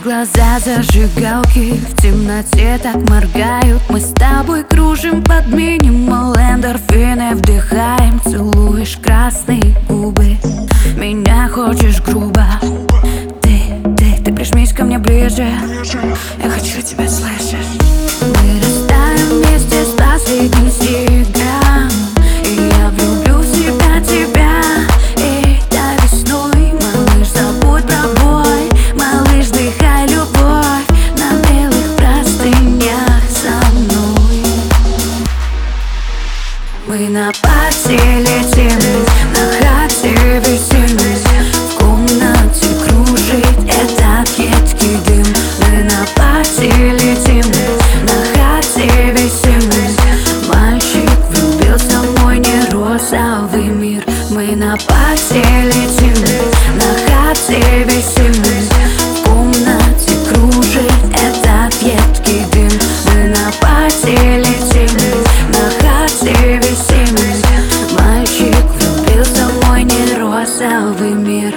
глаза зажигалки в темноте так моргают. Мы с тобой кружим под минимал, эндорфины вдыхаем. Целуешь красные губы, меня хочешь грубо. Ты прижмись ко мне ближе, я хочу тебя слышать. Мы растаем вместе с последним снегом, и я влюблю в себя тебя. И до весной, малыш, забудь про бой. Малыш, дыхай любовь на белых простынях со мной. Мы на парте летим, на хате висим. В комнате кружит этот едкий дым. Мы на парте летим, на хате висим. Мальчик влюбился в мой не розовый мир. Мы на парте летим, на хате висим. В комнате кружит этот едкий дым. Мы на парте летим, на хате висим. Мальчик влюбился в мой не розовый мир.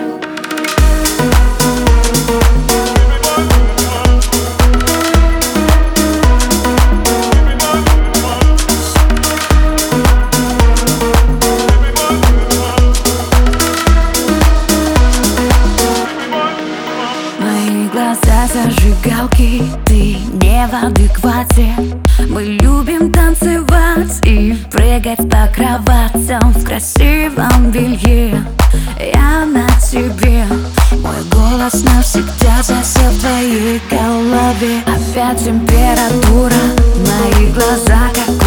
Мои глаза зажигалки, ты не в адеквате. Мы любим танцевать и прыгать по кроватям в красивом белье. Я на тебе, мой голос навсегда засел в твоей голове. Опять температура, мои глаза как